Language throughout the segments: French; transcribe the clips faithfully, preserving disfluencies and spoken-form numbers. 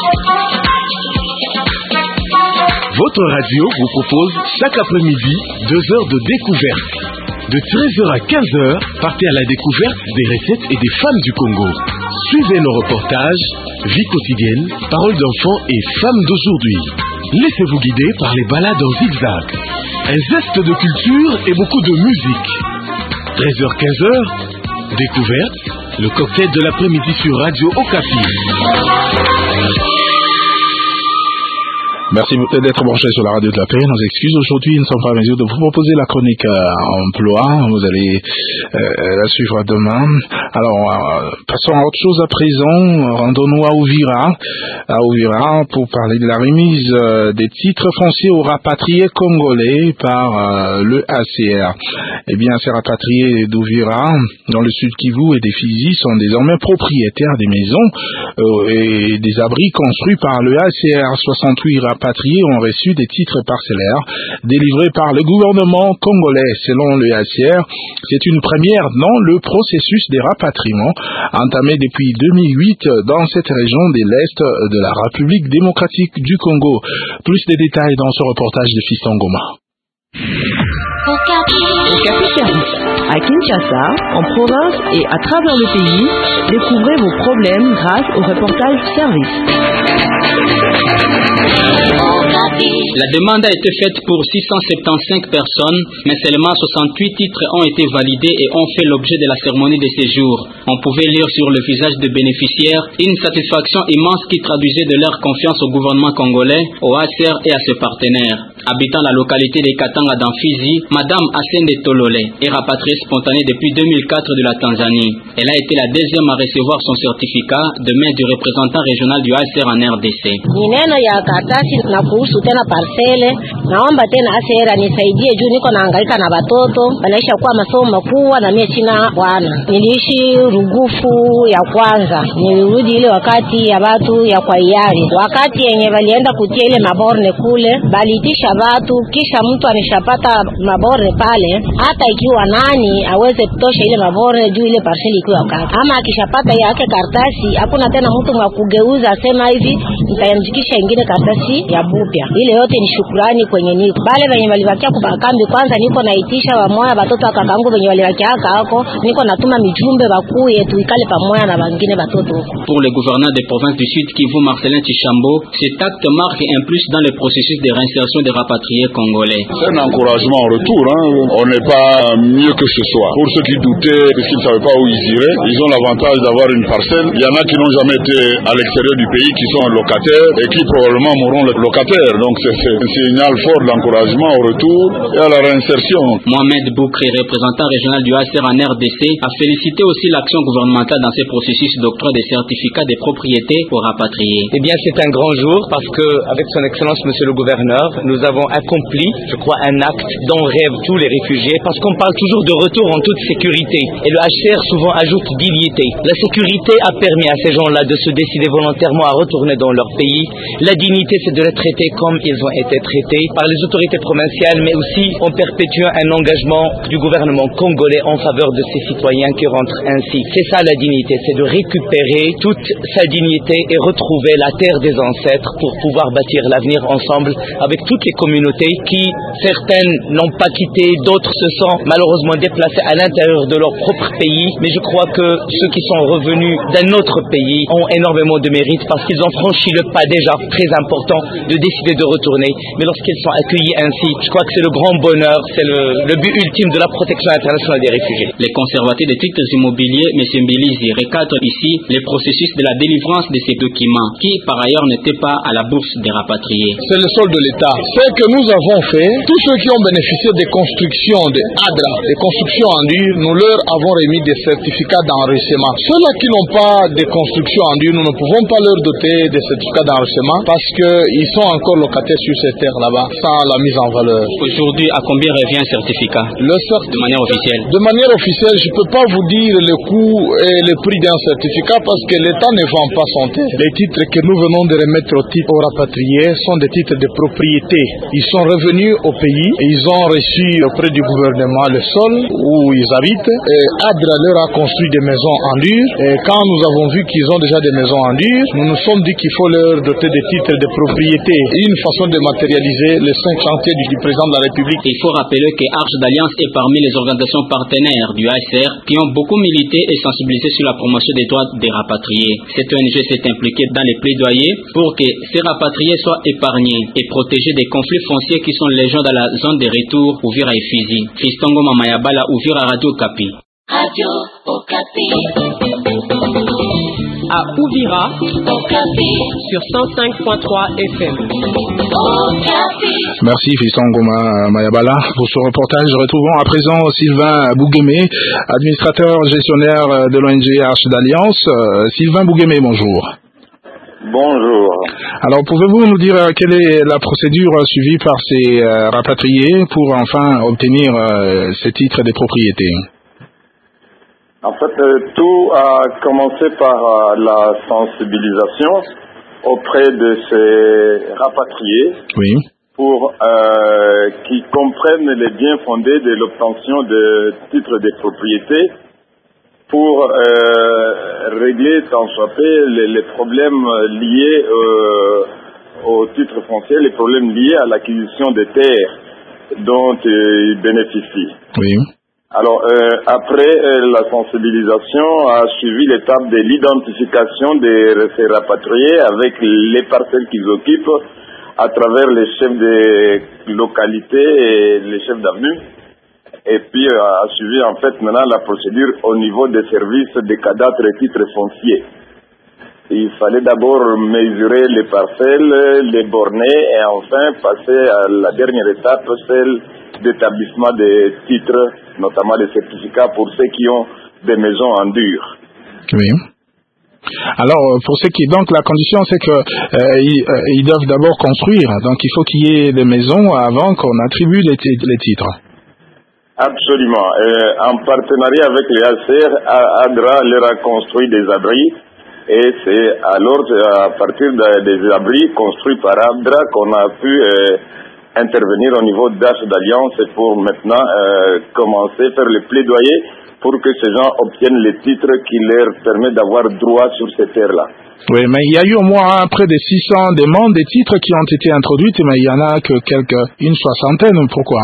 Votre radio vous propose chaque après-midi deux heures de découverte. De treize heures à quinze heures, partez à la découverte des recettes et des femmes du Congo. Suivez nos reportages, vie quotidienne, paroles d'enfants et femmes d'aujourd'hui. Laissez-vous guider par les balades en zigzag. Un zeste de culture et beaucoup de musique. treize heures quinze heures, découverte, le cocktail de l'après-midi sur Radio Okapi. Merci d'être branché sur la radio de la paix. Nos excuses. Aujourd'hui, nous ne sommes pas en mesure de vous proposer la chronique euh, emploi. Vous allez euh, la suivre demain. Alors, euh, passons à autre chose à présent. Rendons-nous à Uvira, à Uvira pour parler de la remise euh, des titres fonciers aux rapatriés congolais par euh, le A C R. Eh bien, ces rapatriés d'Uvira, dans le sud Kivu et des Fizi, sont désormais propriétaires des maisons euh, et des abris construits par le A C R. soixante-huit rapatriés ont reçu des titres parcellaires délivrés par le gouvernement congolais. Selon le A C R, c'est une première dans le processus des rapatriements entamé depuis deux mille huit dans cette région de l'Est de la République démocratique du Congo. Plus de détails dans ce reportage de Fiston Goma. Okapi Service. À Kinshasa, en province et à travers le pays, découvrez vos problèmes grâce au reportage service. La demande a été faite pour six cent soixante-quinze personnes, mais seulement soixante-huit titres ont été validés et ont fait l'objet de la cérémonie de séjour. On pouvait lire sur le visage des bénéficiaires une satisfaction immense qui traduisait de leur confiance au gouvernement congolais, au A C R et à ses partenaires. Habitant la localité de Katanga dans Fizi, Madame Asende Tolole est rapatriée spontanée depuis deux mille quatre de la Tanzanie. Elle a été la deuxième à recevoir son certificat de main du représentant régional du A C R en R D C. Nineno ya karatasi na kuhusu tena parcele, naomba tena A C R anisaidie juu niko nahangaika na watoto wanaisha kuwa masomo makubwa na mimi sina bwana. Niliishi Rugufu ya kwanza, nilirudi ile wakati ya watu ya kwa hiari. Wakati yenye walienda kutia ile maborne kule, balitisha watu kisha mtu anishapata maborne pale, hata ikiwa nani aweze kutosha ile maborne juu ile parcele ikiwa kaka. Ama akishapata yake karatasi, hakuna tena mtu wa kugeuza asema hivi nitayamjikisha ingine karatasi ya bupya. Ile yote ni shukrani kwenye niko. Bale wenye walibakia kubakambi kwanza niko naitisha wa moya watoto akakangu wenye walibakia hako, niko natuma mijumbe bakuye tuikale pamoja na wengine watoto huko. Pour le gouverneur des provinces du Sud Kivu, Marcelin Tichambo, cet acte marque un plus dans le processus de réinsertion des rapatriés congolais. C'est un encouragement en retour, hein. On n'est pas mieux que ce soit. Pour ceux qui doutaient parce qu'ils ne savaient pas où ils iraient, ils ont l'avantage d'avoir une parcelle. Il y en a qui n'ont jamais été à l'extérieur du pays, qui sont locataires et qui probablement mourront locataires. Donc c'est, c'est un signal fort d'encouragement au retour et à la réinsertion. Mohamed Boukri, représentant régional du A C R en R D C, a félicité aussi l'action gouvernementale dans ces processus d'octroi des certificats de propriété aux rapatriés. Eh bien, c'est un grand jour parce que, avec son excellence, monsieur le gouverneur, nous avons accompli, je crois, un acte dont rêvent tous les réfugiés parce qu'on parle toujours de retour en toute sécurité. Et le H C R souvent ajoute dignité. La sécurité a permis à ces gens-là de se décider volontairement à retourner dans leur pays. La dignité, c'est de les traiter comme ils ont été traités par les autorités provinciales, mais aussi en perpétuant un engagement du gouvernement congolais en faveur de ces citoyens qui rentrent ainsi. C'est ça la dignité, c'est de récupérer toute sa dignité et retrouver la terre des ancêtres pour pouvoir bâtir l'avenir ensemble avec toutes les communautés qui, certaines n'ont pas quitté, d'autres se sont malheureusement déplacées à l'intérieur de leur propre pays, mais je crois que ceux qui sont revenus d'un autre pays ont énormément de mérite parce qu'ils ont franchi le pas déjà très important de décider de retourner, mais lorsqu'ils sont accueillis ainsi, je crois que c'est le grand bonheur, c'est le, le but ultime de la protection internationale des réfugiés. Les conservateurs des titres immobiliers, M. Mbilizi, recadrent ici les processus de la délivrance de ces documents, qui par ailleurs n'étaient pas à la bourse des rapatriés. C'est le sol de l'État. Ce que nous avons fait, tous ceux qui ont bénéficié des constructions de A D R A, des constructions en dur, nous leur avons remis des certificats d'enregistrement. Ceux-là qui n'ont pas de constructions en dur, nous ne pouvons pas leur doter des certificats d'enregistrement parce qu'ils sont encore locataires sur ces terres là-bas. sans la mise en valeur. Aujourd'hui, à combien revient un certificat? Le cert... De manière officielle. De manière officielle, je ne peux pas vous dire le coût et le prix d'un certificat parce que l'État ne vend pas son terre. Les titres que nous venons de remettre aux, titres, aux rapatriés sont des titres de propriété. Ils sont revenus au pays et ils ont reçu auprès du gouvernement le sol où ils habitent. Et ADRA leur a construit des maisons en dur. Et quand nous avons vu qu'ils ont déjà des maisons en dur, nous nous sommes dit qu'il faut leur doter des titres de propriété. Une façon de matérialiser les cinq chantiers du, du président de la République. Il faut rappeler que Arche d'Alliance est parmi les organisations partenaires du A S R qui ont beaucoup milité et sensibilisé sur la promotion des droits des rapatriés. Cette O N G s'est impliquée dans les plaidoyers pour que ces rapatriés soient épargnés et protégés des conflits fonciers qui sont légion dans la zone de retour Uvira et Fizi. Fistongo Mamayabala, Uvira, Radio Okapi. Radio Okapi. À Uvira, Okapi. Sur cent cinq point trois F M. Okapi. Merci Fiston Goma Mayabala pour ce reportage. Retrouvons à présent Sylvain Bouguémé, administrateur gestionnaire de l'O N G Arche d'Alliance. Sylvain Bouguémé, bonjour. Bonjour. Alors, pouvez-vous nous dire quelle est la procédure suivie par ces euh, rapatriés pour enfin obtenir euh, ces titres de propriété? En fait, euh, tout a commencé par euh, la sensibilisation auprès de ces rapatriés oui. pour euh, qu'ils comprennent les biens fondés de l'obtention de titres de propriété pour euh, régler, tant soit peu, les, les problèmes liés euh, au titre foncier, les problèmes liés à l'acquisition des terres dont euh, ils bénéficient. Oui. Alors, euh, après euh, la sensibilisation a suivi l'étape de l'identification de ces rapatriés avec les parcelles qu'ils occupent à travers les chefs de localité et les chefs d'avenue. Et puis euh, a suivi en fait maintenant la procédure au niveau des services de cadastre et titres fonciers. Il fallait d'abord mesurer les parcelles, les borner et enfin passer à la dernière étape, celle d'établissement des titres, notamment des certificats pour ceux qui ont des maisons en dur. Oui. Alors, pour ceux qui, donc la condition c'est que euh, ils, euh, ils doivent d'abord construire, donc il faut qu'il y ait des maisons avant qu'on attribue les, les titres. Absolument. Euh, en partenariat avec les A S R, ADRA leur a construit des abris et c'est alors à partir de, des abris construits par ADRA qu'on a pu euh, intervenir au niveau d'Arche d'Alliance pour maintenant euh, commencer à faire le plaidoyer pour que ces gens obtiennent les titres qui leur permettent d'avoir droit sur ces terres-là. Oui, mais il y a eu au moins près de six cents demandes des titres qui ont été introduites, mais il y en a que quelques, une soixantaine. Pourquoi?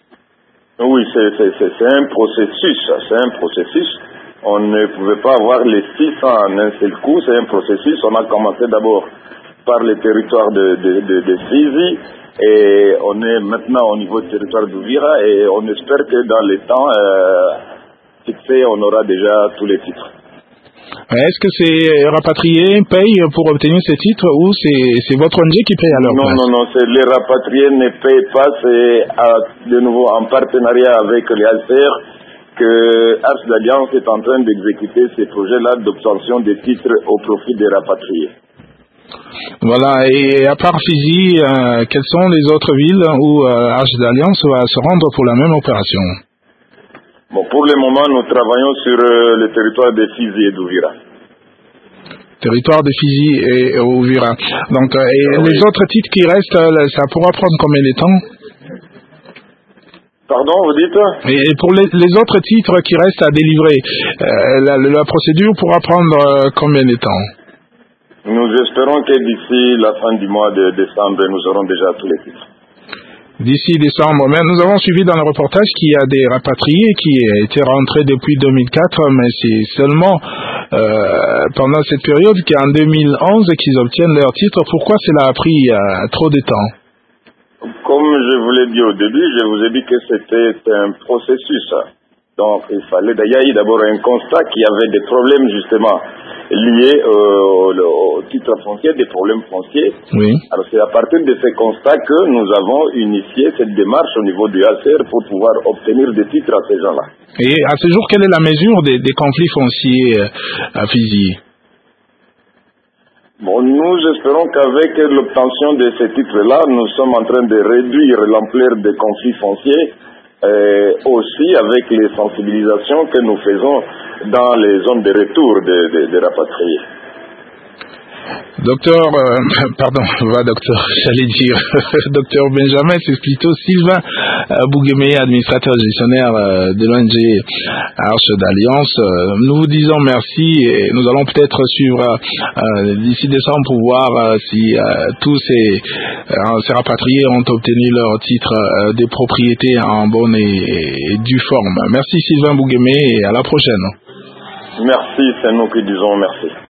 Oui, c'est, c'est, c'est, c'est un processus, c'est un processus. On ne pouvait pas avoir les six cents en un seul coup, c'est un processus. On a commencé d'abord par le territoire de, de, de, de Fizi et on est maintenant au niveau du territoire d'Uvira et on espère que dans les temps euh, fixés, on aura déjà tous les titres. Est-ce que ces rapatriés payent pour obtenir ces titres ou c'est, c'est votre O N G qui paye à leur non, place? Non, non, non, les rapatriés ne payent pas, c'est à, de nouveau en partenariat avec les A S R que Arche d'Alliance est en train d'exécuter ces projets-là d'obtention des titres au profit des rapatriés. Voilà, et à part Fizi, euh, quelles sont les autres villes où euh, Arche d'Alliance va se rendre pour la même opération? Bon, pour le moment, nous travaillons sur euh, le territoire de Fizi et d'Uvira. Territoire de Fizi et Uvira. Donc, euh, et oui. Les autres titres qui restent, ça pourra prendre combien de temps? Pardon, vous dites? Et pour les, les autres titres qui restent à délivrer, euh, la, la procédure pourra prendre euh, combien de temps? Nous espérons que d'ici la fin du mois de décembre, nous aurons déjà tous les titres. D'ici décembre, mais nous avons suivi dans le reportage qu'il y a des rapatriés qui étaient rentrés depuis deux mille quatre, mais c'est seulement euh, pendant cette période qu'en deux mille onze qu'ils obtiennent leur titre. Pourquoi cela a pris euh, trop de temps? Comme je vous l'ai dit au début, je vous ai dit que c'était un processus. Donc il fallait d'ailleurs d'abord un constat qu'il y avait des problèmes justement liés euh, au, au titre foncier, des problèmes fonciers. Oui. Alors c'est à partir de ces constats que nous avons initié cette démarche au niveau du A S R pour pouvoir obtenir des titres à ces gens-là. Et à ce jour, quelle est la mesure des, des conflits fonciers à Fizi? Bon, nous espérons qu'avec l'obtention de ces titres-là, nous sommes en train de réduire l'ampleur des conflits fonciers, euh, aussi avec les sensibilisations que nous faisons dans les zones de retour des de, de rapatriés. Docteur, euh, pardon, va docteur, j'allais dire, docteur Benjamin, c'est plutôt Sylvain euh, Bouguemé, administrateur gestionnaire euh, de l'O N G Arche d'Alliance. Euh, nous vous disons merci et nous allons peut-être suivre euh, d'ici décembre pour voir euh, si euh, tous ces, euh, ces rapatriés ont obtenu leur titre euh, de propriété en bonne et, et due forme. Merci Sylvain Bouguemé et à la prochaine. Merci, c'est nous qui disons merci.